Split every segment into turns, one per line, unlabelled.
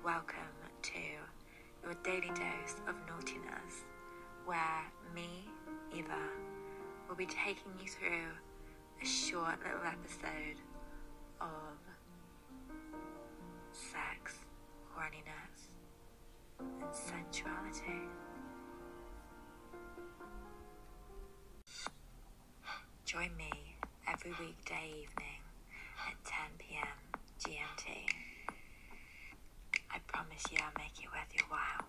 welcome to your daily dose of naughtiness, where me, Eva, will be taking you through a short little episode of sex, horniness, and sensuality. Join me every weekday evening at 10 p.m. GMT. I promise you I'll make it worth your while.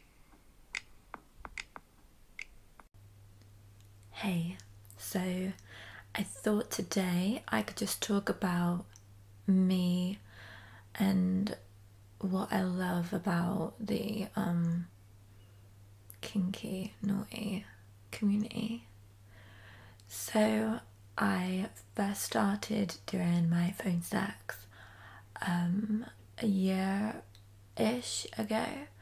Hey, so I thought today I could just talk about me and what I love about the kinky, naughty community. So I first started doing my phone sex a year-ish ago,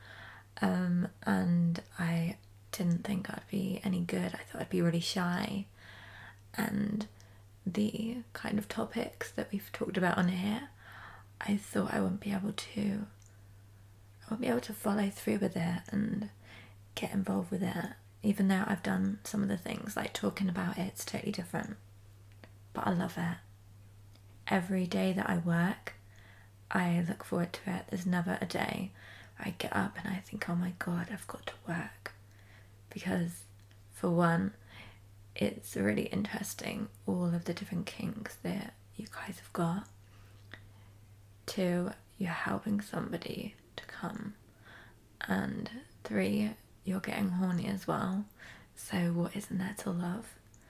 and I didn't think I'd be any good. I thought I'd be really shy, and the kind of topics that we've talked about on here, I thought I wouldn't be able to follow through with it and get involved with it. Even though I've done some of the things, like talking about it's totally different. But I love it. Every day that I work, I look forward to it. There's never a day where I get up and I think, oh my God, I've got to work. Because for one, it's really interesting, all of the different kinks that you guys have got. Two, you're helping somebody to come. And three, you're getting horny as well. So what isn't there to love?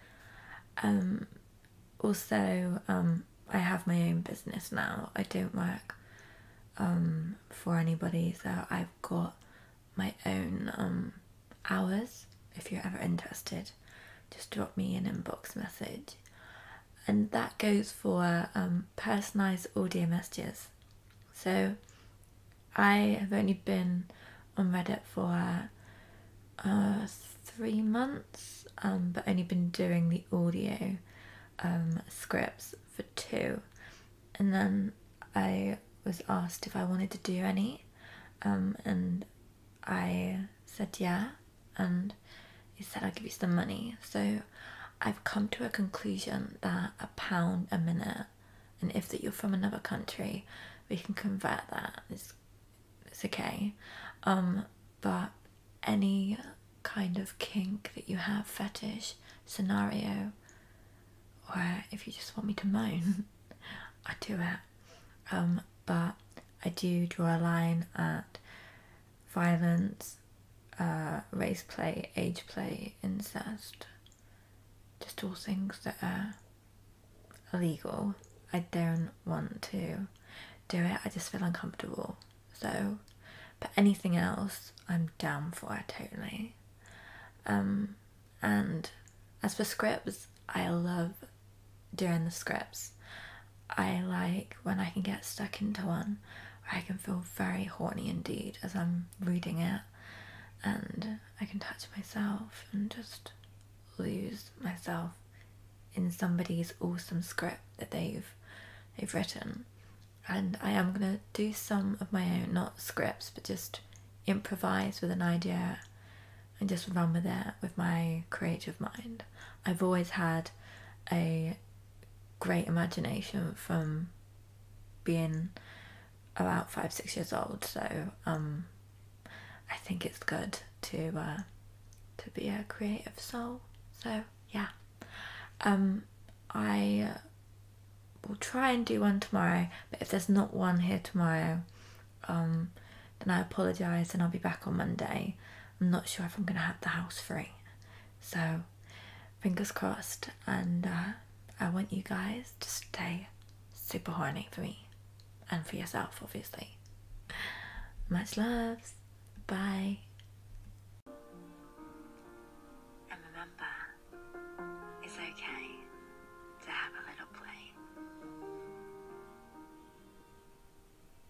Also, I have my own business now. I don't work for anybody, so I've got my own hours. If you're ever interested, just drop me an inbox message. And that goes for personalised audio messages. So I have only been on Reddit for 3 months, but only been doing the audio scripts for 2. And then I was asked if I wanted to do any, and I said yeah, and he said I'll give you some money. So I've come to a conclusion that £1 a minute, and if that you're from another country, we can convert that. It's okay. But any kind of kink that you have, fetish, scenario, or if you just want me to moan, I do it. But I do draw a line at violence, race play, age play, incest, just all things that are illegal. I don't want to do it, I just feel uncomfortable. So, but anything else, I'm down for it totally. And as for scripts, I love doing the scripts. I like when I can get stuck into one where I can feel very horny indeed as I'm reading it, and I can touch myself and just lose myself in somebody's awesome script that they've written. And I am going to do some of my own, not scripts, but just improvise with an idea and just run with it with my creative mind. I've always had a great imagination from being about 5-6 years old, so I think it's good to be a creative soul. So yeah, I will try and do one tomorrow, but if there's not one here tomorrow, then I apologise and I'll be back on Monday. I'm not sure if I'm going to have the house free, so fingers crossed. And I want you guys to stay super horny for me and for yourself, obviously. Much love. Bye.